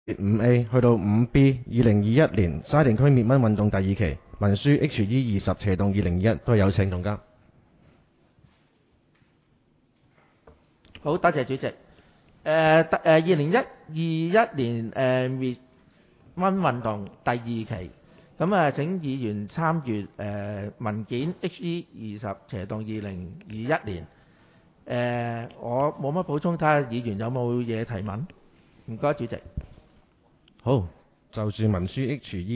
5A 去到 5B 2021年沙田區滅蚊運動第二期文書 HE20/2021都係有請總監。 好，多謝主席。2021年滅蚊運動第二期，咁請議員參閱文件 HE20/2021年。我冇乜補充，睇下議員有冇嘢提問。唔該，主席。 好，就住文書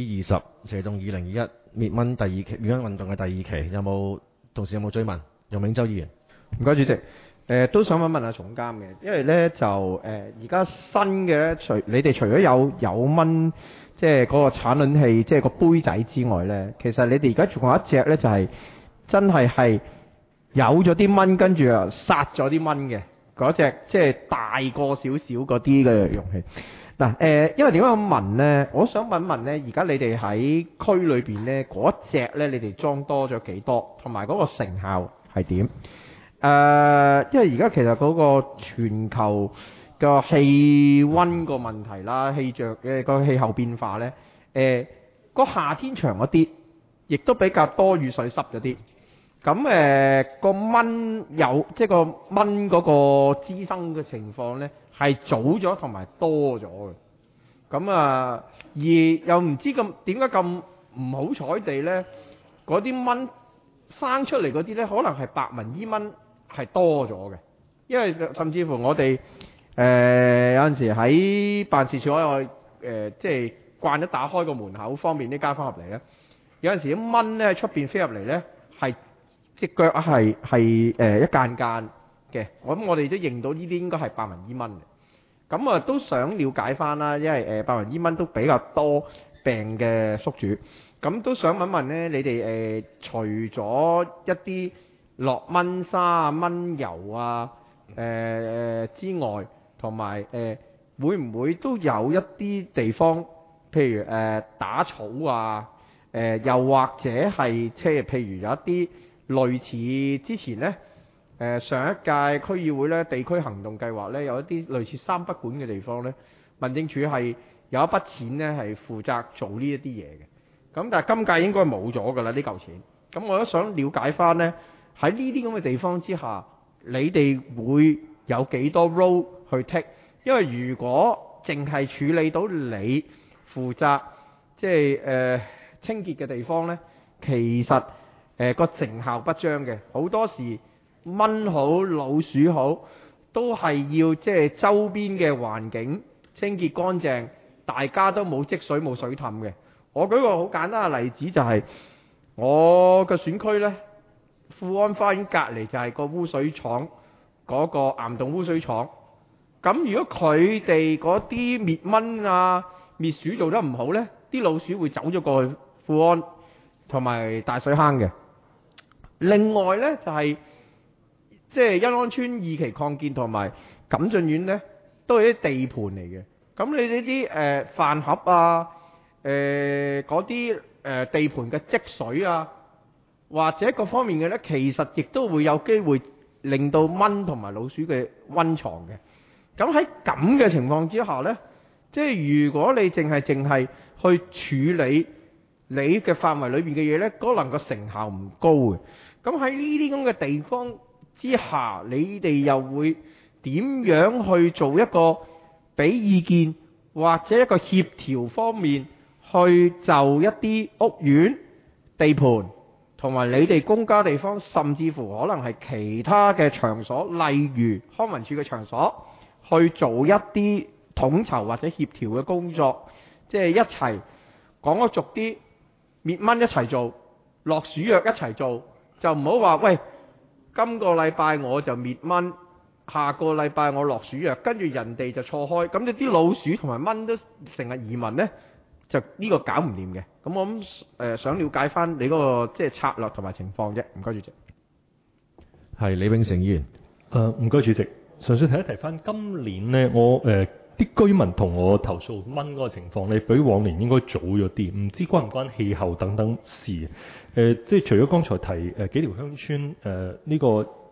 HE20/2021滅蚊第二期滅蚊運動嘅第二期，同事有冇追問？容銘洲議員。 唔該，主席。都想問下總監嘅，因為呢就而家新嘅呢，你哋除咗有蚊，即係嗰個產卵器，即係個杯仔之外呢，其實你哋而家仲有一隻呢，就係真係有咗啲蚊，跟住啊殺咗啲蚊嘅嗰隻，即係大個少少嗰啲嘅容器。嗱因為點解咁問呢？我想問呢，而家你哋喺區裏邊呢，嗰一隻呢，你哋裝多咗幾多，同埋嗰個成效係點？因為而家其實嗰個全球個氣温個問題啦，氣象嘅個氣候變化呢，個夏天長嗰啲，亦都比較多雨水濕咗啲。咁個蚊即係個蚊嗰個滋生嘅情況呢，係早咗同埋多咗嘅。咁而又唔知點解咁唔好彩地呢，嗰啲蚊生出嚟嗰啲呢，可能係白紋伊蚊。係多咗嘅，因為甚至乎我哋有陣時喺辦事處我即係慣咗打開個門口，方便啲街坊入嚟咧。有陣時啲蚊咧喺出邊飛入嚟咧，係隻腳係一間間嘅。我哋都認到呢啲應該係白紋伊蚊嘅。咁都想了解翻啦，因為白紋伊蚊都比較多病嘅宿主。咁都想問問咧，你哋除咗一啲落蚊沙啊、蚊油啊之外，同埋會唔會都有一啲地方，譬如打草啊，又或者係即係譬如有一啲類似之前呢，上一屆區議會呢地區行動計劃呢，有一啲類似三不管嘅地方呢，民政處係有一筆錢呢係負責做呢一啲嘢嘅。咁但係今屆應該冇咗㗎啦呢嚿錢。咁我都想了解翻呢。喺呢啲咁嘅地方之下，你哋會有幾多 role 去 take？ 因為如果淨係處理到你負責即係清潔嘅地方呢，其實個成效不彰嘅。好多時蚊好老鼠好，都係要即係周邊嘅環境清潔乾淨，大家都冇積水冇水氹嘅。我舉個好簡單嘅例子就係我嘅選區呢。富安花園隔離就係個污水廠，嗰個岩洞污水廠。咁如果佢哋嗰啲滅蚊啊、滅鼠做得唔好呢，啲老鼠會走咗過去富安同埋大水坑嘅。另外呢，就係即係欣安邨二期擴建同埋錦駿苑呢，都係啲地盤嚟嘅。咁你呢啲飯盒啊、嗰啲地盤嘅積水啊，或者各方面嘅呢，其實亦都會有機會令到蚊同埋老鼠嘅溫床嘅。咁喺咁嘅情況之下呢，即係如果你淨係去處理你嘅範圍裏邊嘅嘢呢，可能個成效唔高嘅。咁喺呢啲咁嘅地方之下，你哋又會點樣去做一個俾意見或者一個協調方面去就一啲屋苑地盤？同埋你哋公家地方，甚至乎可能係其他嘅場所，例如康文署嘅場所，去做一啲統籌或者協調嘅工作，即係一齊講得俗啲，滅蚊一齊做，落鼠藥一齊做，就唔好話喂，今個禮拜我就滅蚊，下個禮拜我落鼠藥，跟住人哋就錯開，咁你啲老鼠同埋蚊都成日移民呢。就呢個搞唔掂嘅，咁我諗想了解翻你嗰個即係策略同埋情況啫。唔該主席。 係李永成議員。 唔該主席，純粹提一提翻今年呢，我啲居民同我投訴蚊嗰個情況呢，比往年應該早咗啲，唔知關唔關氣候等等事？即係除咗剛才提幾條鄉村呢個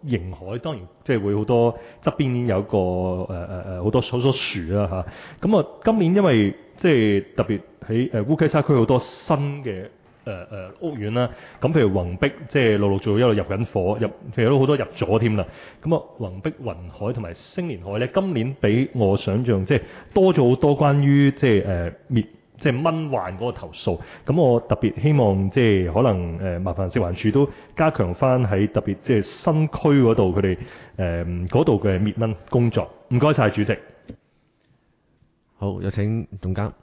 迎海，當然即係會好多側邊有一個好多樹啦嚇。咁啊，今年因為即係特別喺烏溪沙區好多新嘅屋苑啦，咁譬如宏碧，即係陸陸續續一路入緊火，其實都好多入咗添啦。咁啊，宏碧雲海同埋星連海咧，今年比我想象即係多咗好多關於即係即係蚊患嗰個投訴。咁我特別希望即係可能麻煩食環署都加強翻喺特別即係新區嗰度佢哋嗰度嘅滅蚊工作。唔該晒，主席。 好，有請總監。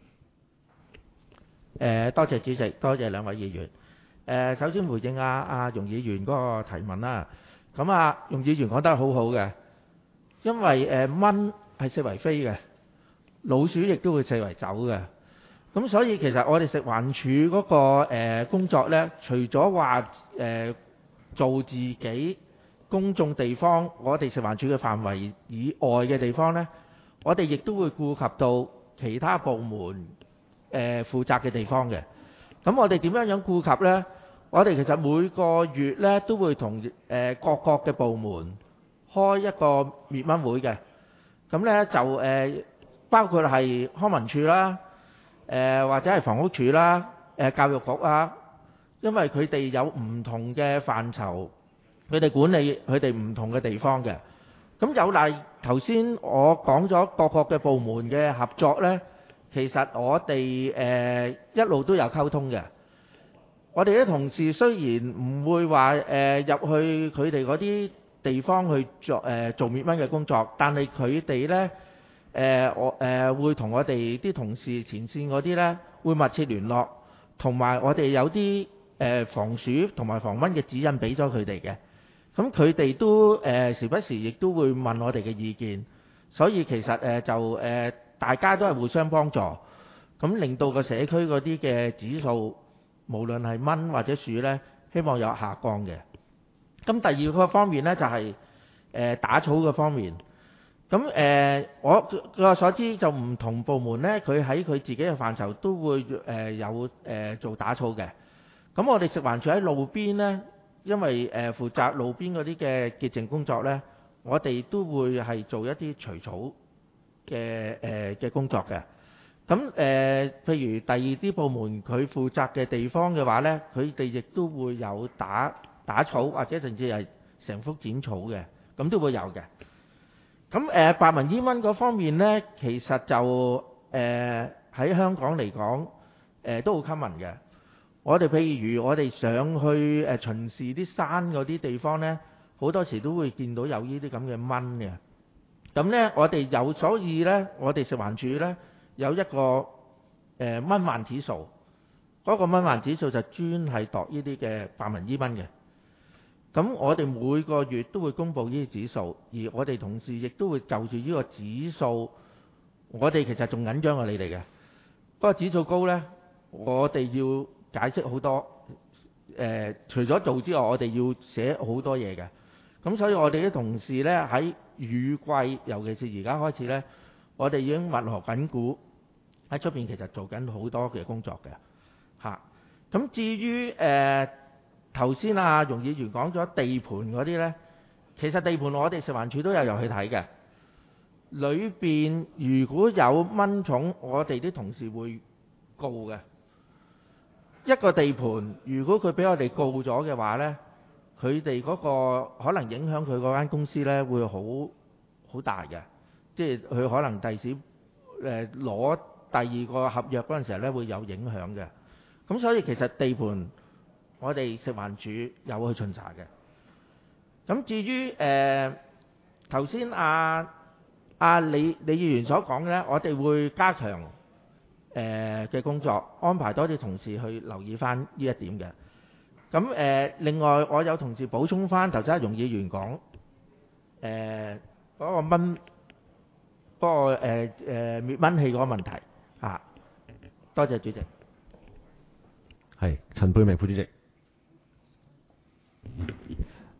多謝主席，多謝兩位議員。首先回應阿容議員嗰個提問啦。咁容議員講得好好嘅，因為蚊係四圍飛嘅，老鼠亦都會四圍走嘅。咁所以其實我哋食環署嗰個工作呢，除咗話做自己公眾地方，我哋食環署嘅範圍以外嘅地方呢，我哋亦都會顧及到其他部門負責嘅地方嘅。咁我哋點樣顧及呢？我哋其實每個月呢都會同各個嘅部門開一個滅蚊會嘅。咁呢就包括係康文署啦，或者係房屋署啦，教育局啊，因為佢哋有唔同嘅範疇，佢哋管理佢哋唔同嘅地方嘅。咁有賴頭先我講咗各個嘅部門嘅合作呢，其實我哋一路都有溝通嘅。我哋啲同事雖然唔會話入去佢哋嗰啲地方去做滅蚊嘅工作，但係佢哋呢會同我哋啲同事前線嗰啲呢會密切聯絡，同埋我哋有啲防鼠同埋防蚊嘅指引俾咗佢哋嘅。咁佢哋都時不時亦都會問我哋嘅意見，所以其實大家都係互相幫助，咁令到個社區嗰啲嘅指數，無論係蚊或者鼠呢，希望有下降嘅。咁第二個方面呢，就係打草嘅方面。咁我據所知就唔同部門呢，佢喺佢自己嘅範疇都會有做打草嘅。咁我哋食環署喺路邊呢，因為負責路邊嗰啲嘅潔淨工作呢，我哋都會係做一啲除草嘅工作嘅。咁譬如第二啲部門佢負責嘅地方嘅話呢，佢哋亦都會有打草或者甚至係成幅剪草嘅，咁都會有嘅。咁白紋伊蚊嗰方面呢，其實就喺香港嚟講都好 common 嘅。我哋譬如我哋上去巡視啲山嗰啲地方呢，好多時都會見到有呢啲咁嘅蚊嘅。咁呢，我哋所以呢，我哋食環署呢，有一個蚊患指數，嗰個蚊患指數就專係度呢啲嘅白紋伊蚊嘅。咁我哋每個月都會公布呢啲指數，而我哋同事亦都會就住呢個指數，我哋其實仲緊張過你哋嘅。不過指數高呢，我哋要解釋好多，除咗做之外，我哋要寫好多嘢嘅。咁所以我哋啲同事呢，喺雨季，尤其是而家開始呢，我哋已經密鑼緊鼓喺出邊，其實做緊好多嘅工作嘅嚇。咁至於頭先容議員講咗地盤嗰啲呢，其實地盤我哋食環署都有入去睇嘅。裏邊如果有蚊蟲，我哋啲同事會告嘅。一個地盤如果佢俾我哋告咗嘅話呢，佢哋嗰個可能影響佢嗰間公司呢會好大嘅，即係佢可能第時攞第二個合約嗰陣時候呢會有影響嘅。咁所以其實地盤我哋食環署有去巡查嘅。咁至於頭先李議員所講嘅呢，我哋會加強嘅工作，安排多啲同事去留意翻呢一點嘅。咁另外我有同事補充翻頭先容議員講嗰個蚊嗰個滅蚊器嗰個問題嚇。多謝主席。 係陳沛明副主席。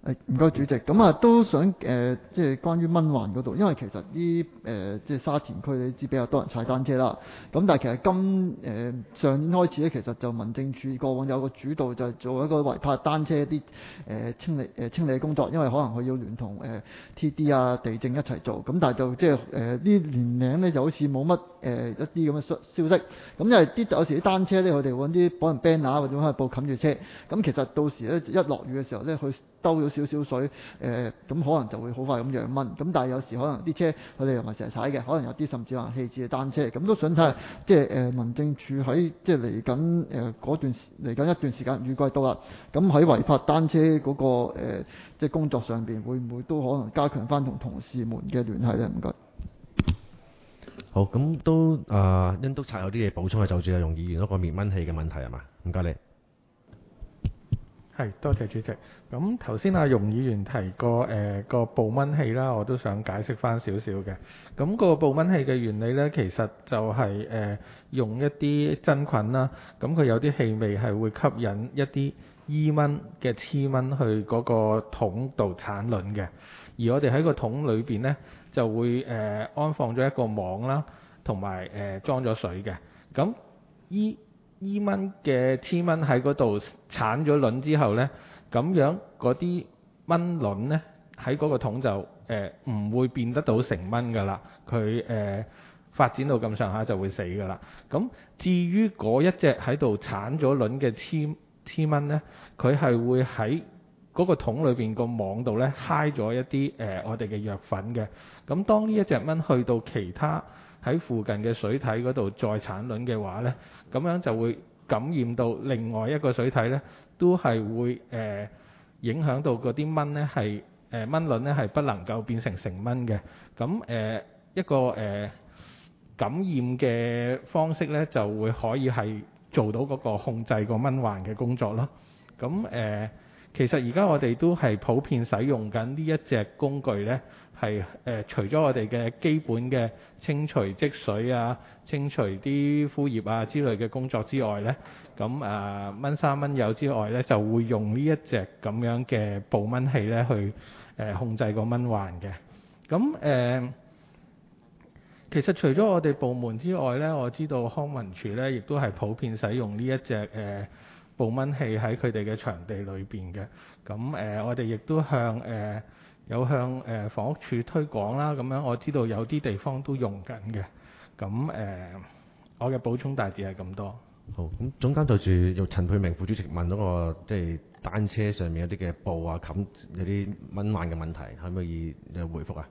唔該主席，咁都想即係關於蚊患嗰度，因為其實啲即係沙田區你知比較多人踩單車啦。咁但係其實上年開始咧，其實就民政處過往有個主導，就係做一個違泊單車一啲清理工作，因為可能佢要聯同TD 啊、地政一齊做。咁但係就即係啲年齡咧就好似冇乜一啲咁嘅消息。咁因為有時啲單車咧，佢哋揾啲可能 banner 或者可能布冚住車。咁其實到時咧一落雨嘅時候咧，佢兜咗少少水，咁可能就會好快咁養蚊。咁但係有時可能啲車佢哋又唔係成日踩嘅，可能有啲甚至可能棄置嘅單車。咁都想睇下，即係民政處喺即係嚟緊一段時間預計到啦。咁喺違泊單車嗰個即係工作上邊，會唔會都可能加強翻同同事們嘅聯繫咧？唔該。 好，咁都殷督察有啲嘢補充係就住阿容議員嗰個滅蚊器嘅問題係嘛？唔該你。 係，多謝主席。咁頭先阿容議員提過個捕蚊器啦，我都想解釋翻少少嘅。咁個捕蚊器嘅原理呢，其實就係用一啲真菌啦，咁佢有啲氣味係會吸引一啲伊蚊嘅雌蚊去嗰個桶度產卵嘅。而我哋喺個桶裏邊呢，就會安放咗一個網啦，同埋裝咗水嘅。咁伊蚊嘅雌蚊喺嗰度產咗卵之後呢，咁樣嗰啲蚊卵呢，喺嗰個桶就唔會變得到成蚊噶啦，佢發展到咁上下就會死噶啦。咁至於嗰一隻喺度產咗卵嘅雌蚊呢，佢係會喺嗰個桶裏邊個網度呢，揩咗一啲我哋嘅藥粉嘅。咁當呢一隻蚊去到其他喺附近嘅水體嗰度再產卵嘅話呢，咁樣就會感染到另外一個水體呢，都係會影響到嗰啲蚊呢，係蚊卵呢係不能夠變成蚊嘅。咁一個感染嘅方式呢，就會可以係做到嗰個控制個蚊患嘅工作咯。咁其實而家我哋都係普遍使用緊呢一隻工具呢，係除咗我哋嘅基本嘅清除積水啊、清除啲枯葉啊之類嘅工作之外呢，咁蚊砂蚊友之外呢，就會用呢一隻咁樣嘅捕蚊器呢去控制個蚊患嘅。咁其實除咗我哋部門之外呢，我知道康文署呢亦都係普遍使用呢一隻捕蚊器喺佢哋嘅場地裏邊嘅。咁我哋亦都向房屋署推廣啦。咁樣我知道有啲地方都用緊嘅。咁我嘅補充大致係咁多。 好，咁總監就住由陳沛明副主席問嗰個即係單車上面有啲嘅布啊冚有啲蚊患嘅問題，可唔可以有回覆啊？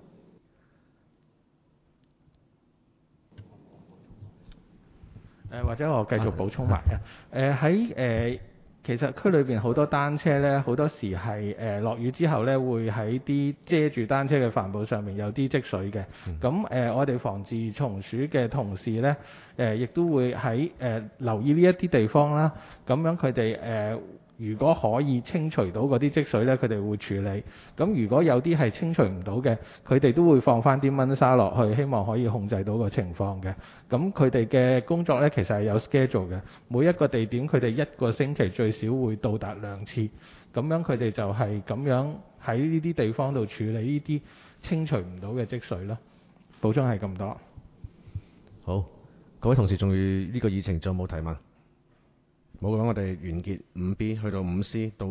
或者我繼續補充埋啊。其實區裏邊好多單車呢，好多時係落雨之後呢，會喺啲遮住單車嘅帆布上面有啲積水嘅。咁我哋防治蟲鼠嘅同事呢，亦都會喺留意呢一啲地方啦。咁樣佢哋如果可以清除到嗰啲積水呢，佢哋會處理。咁如果有啲係清除唔到嘅，佢哋都會放翻啲蚊砂落去，希望可以控制到個情況嘅。咁佢哋嘅工作呢，其實係有 schedule 嘅，每一個地點佢哋一個星期最少會到達2次。咁樣佢哋就係咁樣喺呢啲地方度處理呢啲清除唔到嘅積水咯。補充係咁多。 好，各位同事，仲要呢個議程仲有冇提問？冇嘅話，我哋完結5B 去到5C到。